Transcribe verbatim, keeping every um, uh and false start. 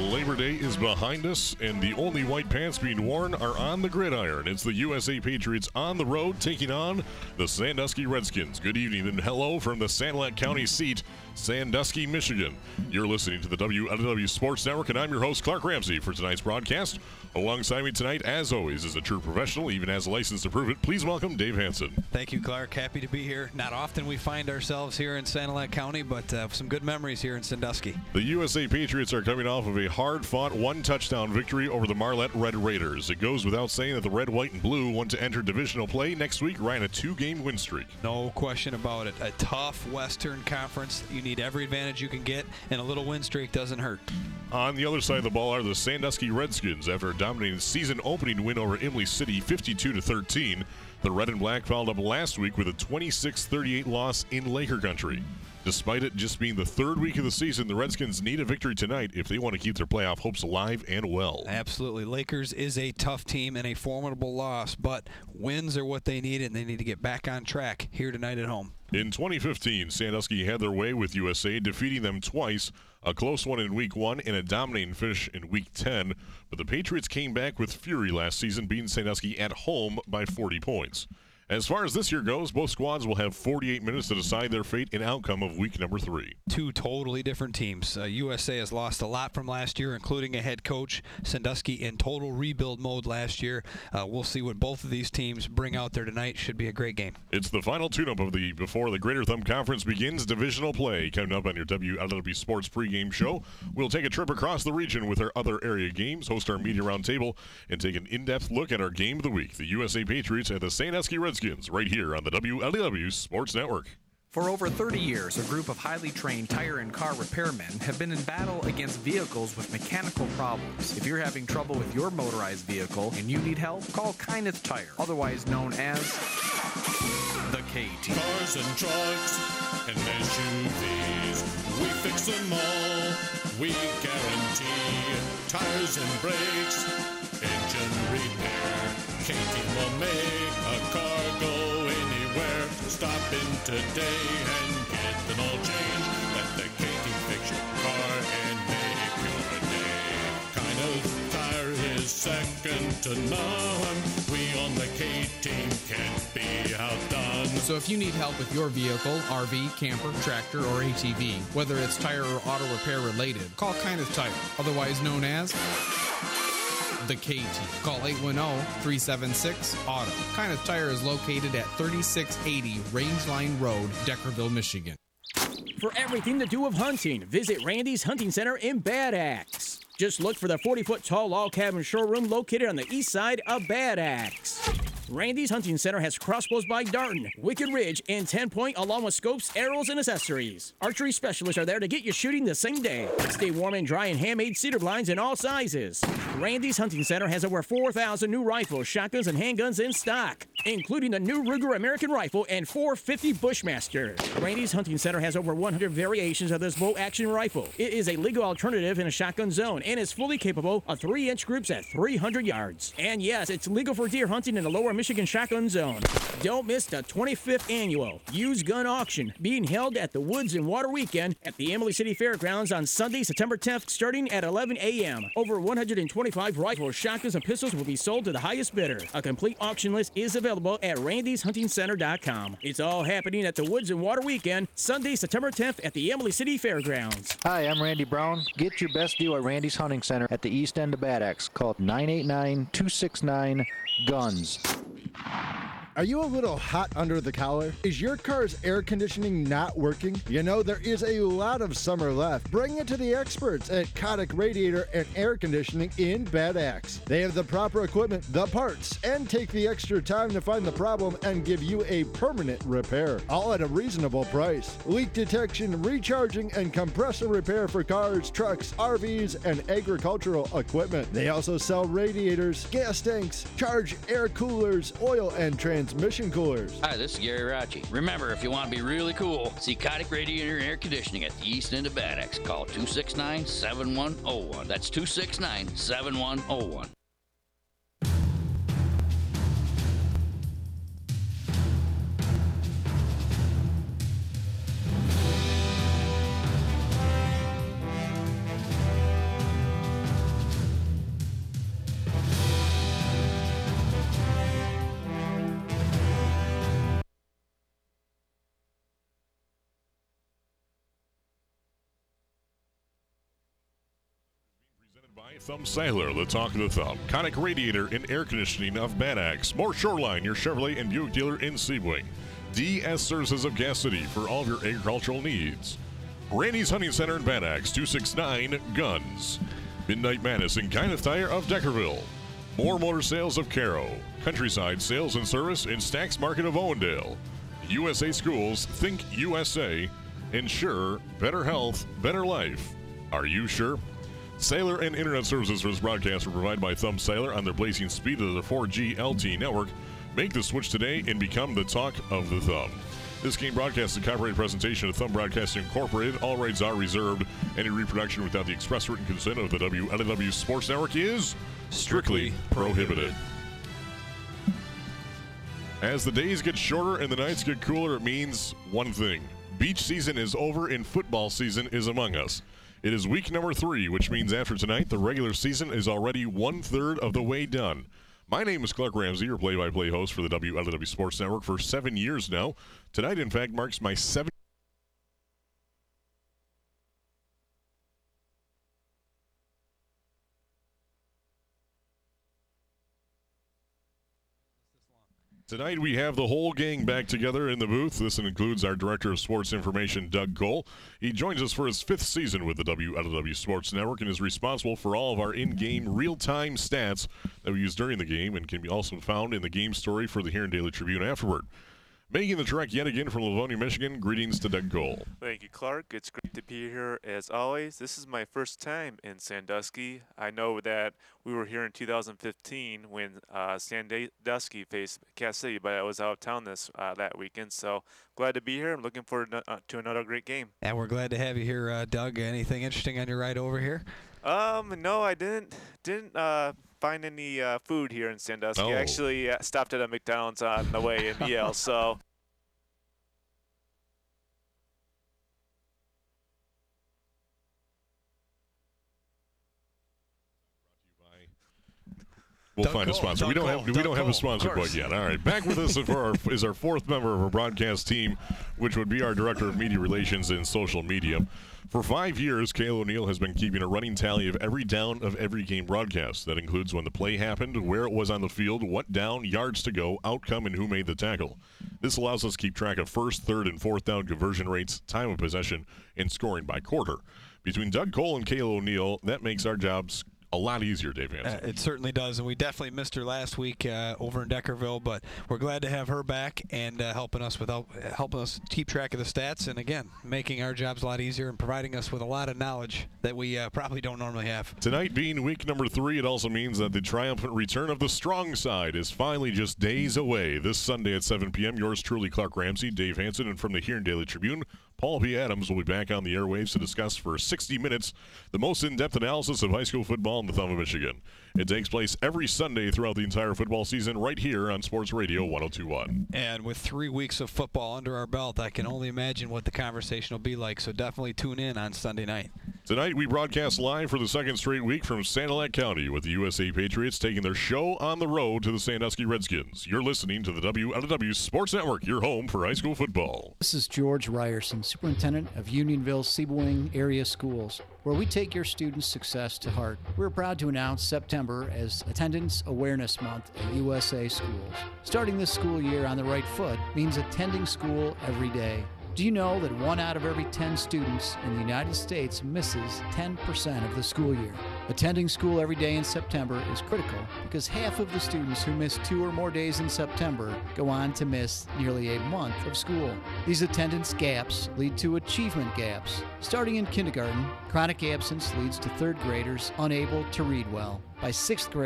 Labor Day is behind us, and the only white pants being worn are on the gridiron. It's the U S A Patriots on the road taking on the Sandusky Redskins. Good evening and hello from the Sanilac County seat, Sandusky, Michigan. You're listening to the W L W Sports Network, and I'm your host, Clark Ramsey, for tonight's broadcast. Alongside me tonight, as always, is a true professional, even has a license to prove it. Please welcome Dave Hansen. Thank you, Clark. Happy to be here. Not often we find ourselves here in Sanilac County, but uh, some good memories here in Sandusky. The U S A Patriots are coming off of a hard-fought one-touchdown victory over the Marlette Red Raiders. It goes without saying that the red, white, and blue want to enter divisional play next week, ran a two-game win streak. No question about it. A tough Western Conference. You need every advantage you can get, and a little win streak doesn't hurt. On the other side of the ball are the Sandusky Redskins. After a dominating season-opening win over Imlay City, fifty-two to thirteen, the Red and Black followed up last week with a twenty-six thirty-eight loss in Laker Country. Despite it just being the third week of the season, the Redskins need a victory tonight if they want to keep their playoff hopes alive and well. Absolutely. Lakers is a tough team and a formidable loss, but wins are what they need, and they need to get back on track here tonight at home. In twenty fifteen, Sandusky had their way with U S A, defeating them twice, a close one in Week one and a dominating finish in Week ten. But the Patriots came back with fury last season, beating Sandusky at home by forty points. As far as this year goes, both squads will have forty-eight minutes to decide their fate and outcome of week number three. Two totally different teams. Uh, U S A has lost a lot from last year, including a head coach. Sandusky in total rebuild mode last year. Uh, we'll see what both of these teams bring out there tonight. Should be a great game. It's the final tune-up of the before the Greater Thumb Conference begins divisional play. Coming up on your W L W Sports pregame show, we'll take a trip across the region with our other area games, host our media roundtable, and take an in-depth look at our game of the week, the U S A Patriots and the Sandusky Redskins, right here on the W L W Sports Network. For over thirty years, a group of highly trained tire and car repairmen have been in battle against vehicles with mechanical problems. If you're having trouble with your motorized vehicle and you need help, call Kyneth Tire, otherwise known as the K-Team. Cars and trucks and S U Vs, we fix them all. We guarantee tires and brakes, engine repair. K-Team will make a car go anywhere. Stop in today and get an oil change. Let the K-Team fix your car and make your day. Kind of tire is second to none. We on the K-Team can't be outdone. So if you need help with your vehicle, R V, camper, tractor, or A T V, whether it's tire or auto repair related, call Kyneth Tire, otherwise known as the K-Team. Call eight one zero, three seven six, auto. Kyneth Tire is located at thirty-six eighty Rangeline Road, Deckerville, Michigan. For everything to do with hunting, visit Randy's Hunting Center in Bad Axe. Just look for the forty-foot tall log cabin showroom located on the east side of Bad Axe. Randy's Hunting Center has crossbows by Darton, Wicked Ridge, and ten point, along with scopes, arrows, and accessories. Archery specialists are there to get you shooting the same day. Stay warm and dry in handmade cedar blinds in all sizes. Randy's Hunting Center has over four thousand new rifles, shotguns, and handguns in stock, including the new Ruger American Rifle and four fifty Bushmaster. Randy's Hunting Center has over one hundred variations of this bow-action rifle. It is a legal alternative in a shotgun zone and is fully capable of three inch groups at three hundred yards. And yes, it's legal for deer hunting in the lower Michigan Shotgun Zone. Don't miss the twenty-fifth annual used gun auction being held at the Woods and Water Weekend at the Imlay City Fairgrounds on Sunday, September tenth, starting at eleven a m Over one hundred twenty-five rifles, shotguns, and pistols will be sold to the highest bidder. A complete auction list is available at randys hunting center dot com. It's all happening at the Woods and Water Weekend, Sunday, September tenth at the Imlay City Fairgrounds. Hi, I'm Randy Brown. Get your best deal at Randy's Hunting Center at the east end of Bad Axe. Call nine eight nine, two six nine, guns. Are you a little hot under the collar? Is your car's air conditioning not working? You know, there is a lot of summer left. Bring it to the experts at Kotick Radiator and Air Conditioning in Bad Axe. They have the proper equipment, the parts, and take the extra time to find the problem and give you a permanent repair, all at a reasonable price. Leak detection, recharging, and compressor repair for cars, trucks, R Vs, and agricultural equipment. They also sell radiators, gas tanks, charge air coolers, oil and transmission coolers. Hi, this is Gary Rachi. Remember, if you want to be really cool, see Kotick Radiator and Air Conditioning at the east end of Bad Axe. Call two six nine, seven one zero one. That's two six nine, seven one zero one. By Thumb Sailor, the talk of the thumb. Conic Radiator and Air Conditioning of Bad Axe. More Shoreline, your Chevrolet and Buick dealer in Sebring. D S Services of Gas City for all of your agricultural needs. Randy's Hunting Center in Bad Axe, two six nine Guns. Midnight Madness in Kenneth Tire of Deckerville. More Motor Sales of Caro. Countryside Sales and Service in Stacks Market of Owendale. U S A Schools, Think U S A. Ensure better health, better life. Are you sure? Sailor and Internet services for this broadcast are provided by Thumb Sailor on their blazing speed of the four G L T E network. Make the switch today and become the talk of the thumb. This game broadcast is a copyrighted presentation of Thumb Broadcasting Incorporated. All rights are reserved. Any reproduction without the express written consent of the W L W Sports Network is strictly, strictly prohibited. prohibited. As the days get shorter and the nights get cooler, it means one thing. Beach season is over and football season is among us. It is week number three, which means after tonight, the regular season is already one-third of the way done. My name is Clark Ramsey, your play-by-play host for the W L W Sports Network for seven years now. Tonight, in fact, marks my seventh. Tonight we have the whole gang back together in the booth. This includes our Director of Sports Information, Doug Cole. He joins us for his fifth season with the W L W Sports Network and is responsible for all of our in-game real-time stats that we use during the game and can be also found in the game story for the Huron Daily Tribune afterward. Making the trek yet again from Livonia, Michigan, greetings to Doug Cole. Thank you, Clark. It's great to be here as always. This is my first time in Sandusky. I know that we were here in two thousand fifteen when uh, Sandusky faced Cass City, but I was out of town this uh, that weekend. So glad to be here. I'm looking forward to, uh, to another great game. And we're glad to have you here, uh, Doug. Anything interesting on your ride over here? Um, no, I didn't. Didn't. Uh, find any uh, food here in Sandusky. Oh. I actually uh, stopped at a McDonald's on the way in Yale, so. We'll Doug find Cole, a sponsor. Doug we don't Cole, have we Doug don't have a Cole, sponsor quite yet. All right, back with us for our, is our fourth member of our broadcast team, which would be our Director of Media Relations and Social Media. For five years, Kale O'Neill has been keeping a running tally of every down of every game broadcast. That includes when the play happened, where it was on the field, what down, yards to go, outcome, and who made the tackle. This allows us to keep track of first, third, and fourth down conversion rates, time of possession, and scoring by quarter. Between Doug Cole and Kale O'Neill, that makes our jobs a lot easier, Dave Hansen. Uh, it certainly does, and we definitely missed her last week uh, over in Deckerville, but we're glad to have her back and uh, helping us without helping us keep track of the stats, and again, making our jobs a lot easier and providing us with a lot of knowledge that we uh, probably don't normally have. Tonight being week number three, it also means that the triumphant return of the strong side is finally just days away. This Sunday at seven p.m., yours truly, Clark Ramsey, Dave Hansen, and from the Huron Daily Tribune, Paul P. Adams will be back on the airwaves to discuss for sixty minutes the most in-depth analysis of high school football in the Thumb of Michigan. It takes place every Sunday throughout the entire football season right here on Sports Radio one oh two point one. And with three weeks of football under our belt, I can only imagine what the conversation will be like, so definitely tune in on Sunday night. Tonight, we broadcast live for the second straight week from Sanilac County with the U S A Patriots taking their show on the road to the Sandusky Redskins. You're listening to the W L W Sports Network, your home for high school football. This is George Ryerson, Superintendent of Unionville Sebring Area Schools, where we take your students' success to heart. We're proud to announce September as Attendance Awareness Month at U S A Schools. Starting this school year on the right foot means attending school every day. Do you know that one out of every ten students in the United States misses ten percent of the school year? Attending school every day in September is critical because half of the students who miss two or more days in September go on to miss nearly a month of school. These attendance gaps lead to achievement gaps. Starting in kindergarten, chronic absence leads to third graders unable to read well. By sixth grade,